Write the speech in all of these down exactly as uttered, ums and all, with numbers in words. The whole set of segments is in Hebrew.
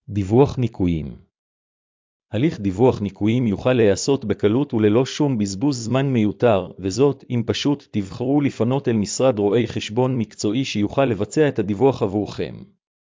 דיווח ניכויים. הליך דיווח ניכויים יוכל להיעשות בקלות וללא שום בזבוז זמן מיותר, וזאת אם פשוט תבחרו לפנות אל משרד רואי חשבון מקצועי שיוכל לבצע את הדיווח עבורכם.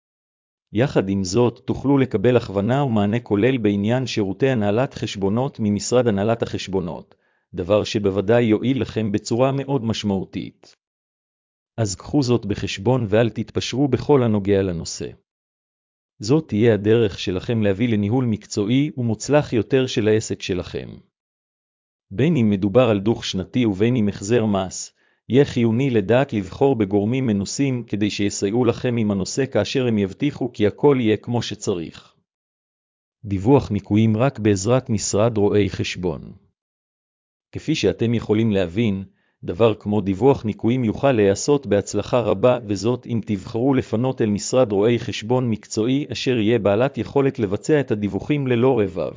יחד עם זאת, תוכלו לקבל הכוונה ומענה כולל בעניין שירותי הנהלת חשבונות ממשרד הנהלת החשבונות, דבר שבוודאי יועיל לכם בצורה מאוד משמעותית. אז קחו זאת בחשבון ואל תתפשרו בכל הנוגע לנושא. זאת תהיה הדרך שלכם להביא לניהול מקצועי ומוצלח יותר של העסק שלכם. בין אם מדובר על דוח שנתי ובין אם החזר מס, יהיה חיוני לדעת לבחור בגורמים מנוסים כדי שיסייעו לכם עם הנושא כאשר הם יבטיחו כי הכל יהיה כמו שצריך. דיווח ניכויים רק בעזרת משרד רואי חשבון. כפי שאתם יכולים להבין, דבר כמו דיווח ניכויים יוכל להיעשות בהצלחה רבה, וזאת אם תבחרו לפנות אל משרד רואי חשבון מקצועי אשר יהיה בעלת יכולת לבצע את הדיווחים ללא רבב.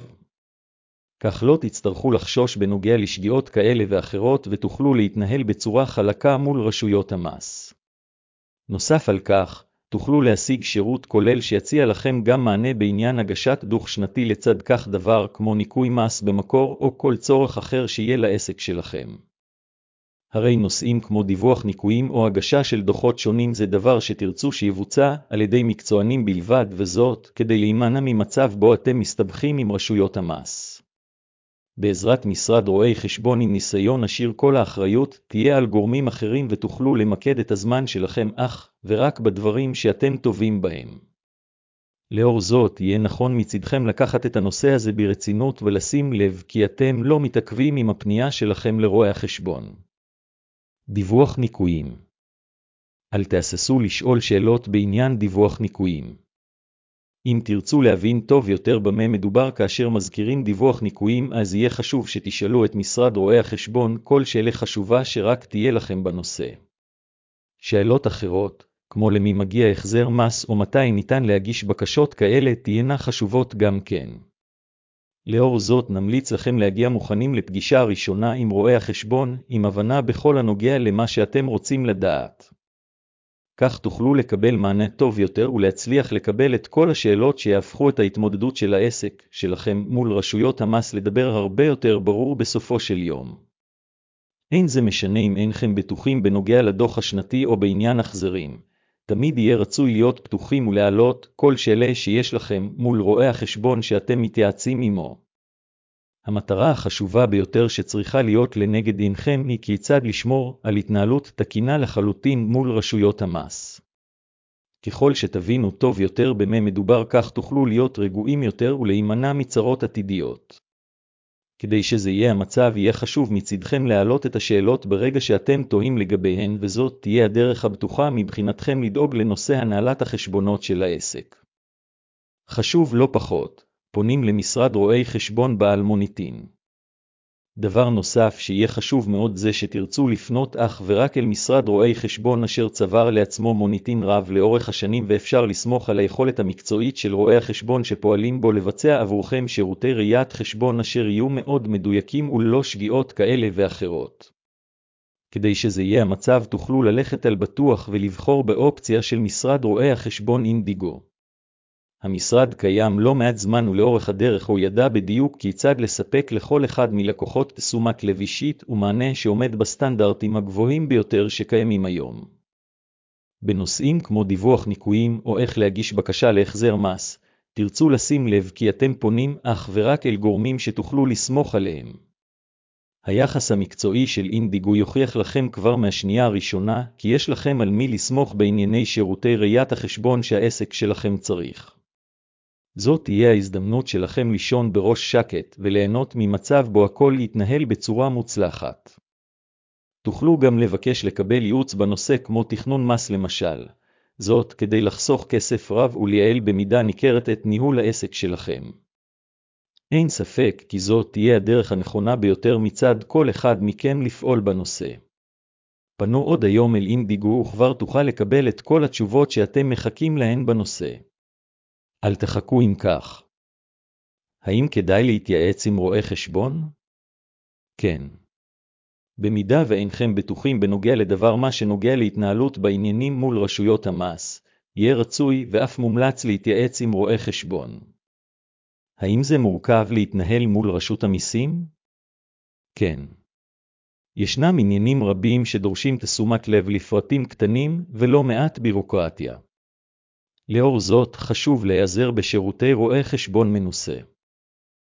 כך לא תצטרכו לחשוש בנוגע לשגיאות כאלה ואחרות ותוכלו להתנהל בצורה חלקה מול רשויות המס. נוסף על כך, תוכלו להשיג שירות כולל שיציע לכם גם מענה בעניין הגשת דוח שנתי לצד כך דבר כמו ניכוי מס במקור או כל צורך אחר שיהיה לעסק שלכם. הרי נושאים כמו דיווח ניכויים או הגשה של דוחות שונים זה דבר שתרצו שיבוצע על ידי מקצוענים בלבד, וזאת כדי להימנע ממצב בו אתם מסתבכים עם רשויות המס. בעזרת משרד רואי חשבון עם ניסיון עשיר כל האחריות תהיה על גורמים אחרים ותוכלו למקד את הזמן שלכם אך ורק בדברים שאתם טובים בהם. לאור זאת יהיה נכון מצדכם לקחת את הנושא הזה ברצינות ולשים לב כי אתם לא מתעכבים עם הפנייה שלכם לרואי החשבון. דיווח ניכויים. אל תהססו לשאול שאלות בעניין דיווח ניכויים. אם תרצו להבין טוב יותר במה מדובר כאשר מזכירים דיווח ניכויים, אז יהיה חשוב שתשאלו את משרד רואי החשבון כל שאלה חשובה שרק תהיה לכם בנושא. שאלות אחרות, כמו למי מגיע החזר מס או מתי ניתן להגיש בקשות כאלה, תהיינה חשובות גם כן. לאור זאת נמליץ לכם להגיע מוכנים לפגישה ראשונה עם רואי החשבון, עם הבנה בכל הנוגע למה שאתם רוצים לדעת. כך תוכלו לקבל מענה טוב יותר ולהצליח לקבל את כל השאלות שיהפכו את ההתמודדות של העסק שלכם מול רשויות המס לדבר הרבה יותר ברור בסופו של יום. אין זה משנה אם אינכם בטוחים בנוגע לדוח השנתי או בעניין החזרים. תמיד יהיה רצוי להיות פתוחים ולהעלות כל שאלה שיש לכם מול רואי החשבון שאתם מתייעצים עמו. המטרה החשובה ביותר שצריכה להיות לנגד עינכם היא כיצד לשמור על התנהלות תקינה לחלוטין מול רשויות המס. ככל שתבינו טוב יותר במה מדובר, כך תוכלו להיות רגועים יותר ולהימנע מצרות עתידיות. כדי שזה יהיה המצב, יהיה חשוב מצדכם להעלות את השאלות ברגע שאתם תוהים לגביהן, וזאת תהיה הדרך הבטוחה מבחינתכם לדאוג לנושא הנהלת החשבונות של העסק. חשוב לא פחות, פונים למשרד רואי חשבון בעל מוניטין. דבר נוסף שיהיה חשוב מאוד זה שתרצו לפנות אך ורק אל משרד רואי חשבון אשר צבר לעצמו מוניטין רב לאורך השנים, ואפשר לסמוך על היכולת המקצועית של רואי החשבון שפועלים בו לבצע עבורכם שירותי ראיית חשבון אשר יהיו מאוד מדויקים וללא שגיאות כאלה ואחרות. כדי שזה יהיה המצב, תוכלו ללכת על בטוח ולבחור באופציה של משרד רואי החשבון אינדיגו. המשרד קיים לא מעט זמן ולאורך הדרך הוא ידע בדיוק כיצד לספק לכל אחד מלקוחות תשומת לב אישית ומענה שעומד בסטנדרטים הגבוהים ביותר שקיימים היום. בנושאים כמו דיווח ניכויים או איך להגיש בקשה להחזר מס, תרצו לשים לב כי אתם פונים אך ורק אל גורמים שתוכלו לסמוך עליהם. היחס המקצועי של אינדיגו יוכיח לכם כבר מהשנייה הראשונה כי יש לכם על מי לסמוך בענייני שירותי ראיית החשבון שהעסק שלכם צריך. זאת תהיה ההזדמנות שלכם לישון בראש שקט וליהנות ממצב בו הכל יתנהל בצורה מוצלחת. תוכלו גם לבקש לקבל ייעוץ בנושא כמו תכנון מס למשל, זאת כדי לחסוך כסף רב ולייעל במידה ניכרת את ניהול העסק שלכם. אין ספק כי זאת תהיה הדרך הנכונה ביותר מצד כל אחד מכם לפעול בנושא. פנו עוד היום אל אינדיגו וכבר תוכל לקבל את כל התשובות שאתם מחכים להן בנושא. אל תחכו עם כך. האם כדאי להתייעץ עם רואה חשבון? כן. במידה ואינכם בטוחים בנוגע לדבר מה שנוגע להתנהלות בעניינים מול רשויות המס, יהיה רצוי ואף מומלץ להתייעץ עם רואה חשבון. האם זה מורכב להתנהל מול רשות המיסים? כן. ישנם עניינים רבים שדורשים תשומת לב לפרטים קטנים ולא מעט בירוקרטיה. לאור זאת חשוב להיעזר בשירותי רואה חשבון מנוסה.